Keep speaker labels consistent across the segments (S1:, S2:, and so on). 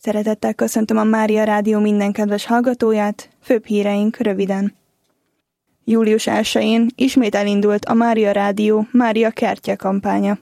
S1: Szeretettel köszöntöm a Mária Rádió minden kedves hallgatóját, főbb híreink röviden. Július 1-én ismét elindult a Mária Rádió Mária Kertje kampánya.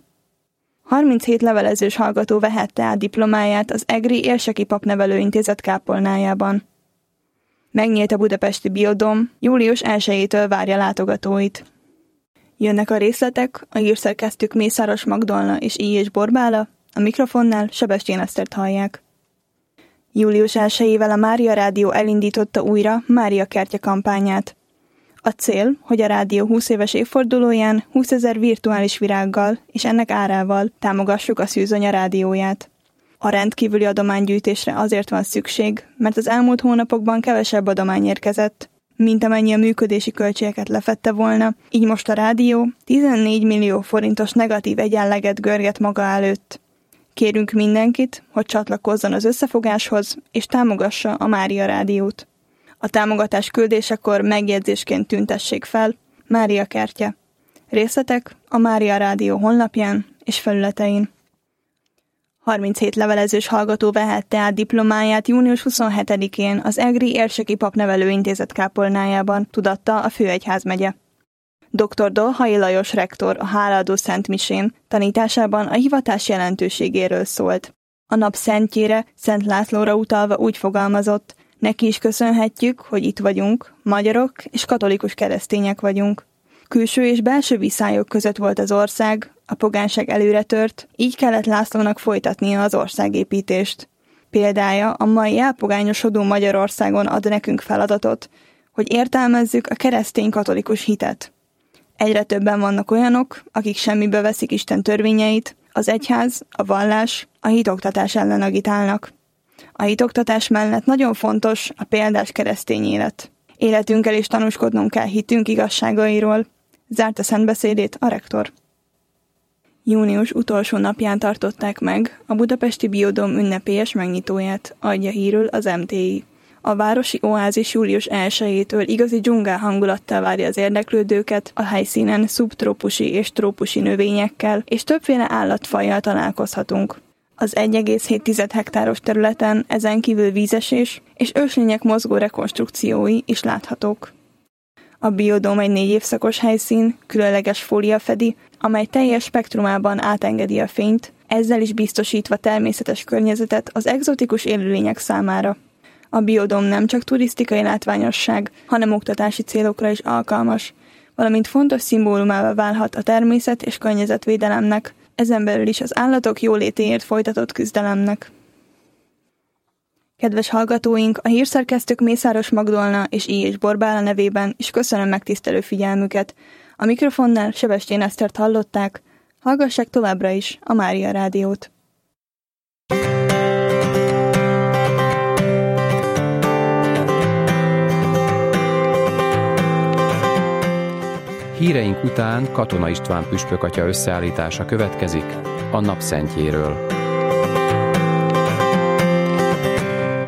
S1: 37 levelezős hallgató vehette át diplomáját az Egri Érseki Papnevelőintézet kápolnájában. Megnyílt a budapesti Biodóm, július 1-től várja látogatóit. Jönnek a részletek, a hírszerkesztők Mészáros Magdolna és I. Borbála, a mikrofonnál Sebestyén Esztert hallják. Július 1-ével a Mária Rádió elindította újra Mária Kertje kampányát. A cél, hogy a rádió 20 éves évfordulóján 20 000 virtuális virággal és ennek árával támogassuk a Szűzonya rádióját. A rendkívüli adománygyűjtésre azért van szükség, mert az elmúlt hónapokban kevesebb adomány érkezett, mint amennyi a működési költségeket lefedte volna, így most a rádió 14 millió forintos negatív egyenleget görget maga előtt. Kérünk mindenkit, hogy csatlakozzon az összefogáshoz, és támogassa a Mária Rádiót. A támogatás küldésekor megjegyzésként tüntessék fel Mária Kertje. Részletek a Mária Rádió honlapján és felületein. 37 levelezős hallgató vehette át diplomáját június 27-én az Egri Érseki Papnevelőintézet kápolnájában, tudatta a Főegyházmegye. Dr. Dolhai Lajos rektor a hálaadó szentmisén tanításában a hivatás jelentőségéről szólt. A nap szentjére, Szent Lászlóra utalva úgy fogalmazott, neki is köszönhetjük, hogy itt vagyunk, magyarok és katolikus keresztények vagyunk. Külső és belső viszályok között volt az ország, a pogányság előre tört, így kellett Lászlónak folytatnia az országépítést. Példája a mai elpogányosodó Magyarországon ad nekünk feladatot, hogy értelmezzük a keresztény katolikus hitet. Egyre többen vannak olyanok, akik semmibe veszik Isten törvényeit, az egyház, a vallás, a hitoktatás ellen agitálnak. A hitoktatás mellett nagyon fontos a példás keresztény élet. Életünkkel is tanúskodnunk kell hitünk igazságairól, zárta szentbeszédét a rektor. Június utolsó napján tartották meg a budapesti Biodóm ünnepélyes megnyitóját, adja hírül az MTI. A városi oázis július 1-től igazi dzsungel hangulattal várja az érdeklődőket, a helyszínen szubtrópusi és trópusi növényekkel és többféle állatfajjal találkozhatunk. Az 1,7 hektáros területen ezen kívül vízesés és őslények mozgó rekonstrukciói is láthatók. A Biodóm egy 4 évszakos helyszín, különleges fólia fedi, amely teljes spektrumában átengedi a fényt, ezzel is biztosítva természetes környezetet az egzotikus élőlények számára. A Biodóm nem csak turisztikai látványosság, hanem oktatási célokra is alkalmas, valamint fontos szimbólumává válhat a természet- és környezetvédelemnek, ezen belül is az állatok jólétéért folytatott küzdelemnek. Kedves hallgatóink, a hírszerkesztők Mészáros Magdolna és I. Borbála nevében is köszönöm megtisztelő figyelmüket. A mikrofonnál Sebestyén Esztert hallották, hallgassák továbbra is a Mária Rádiót.
S2: Híreink után Katona István püspökatya összeállítása következik a napszentjéről.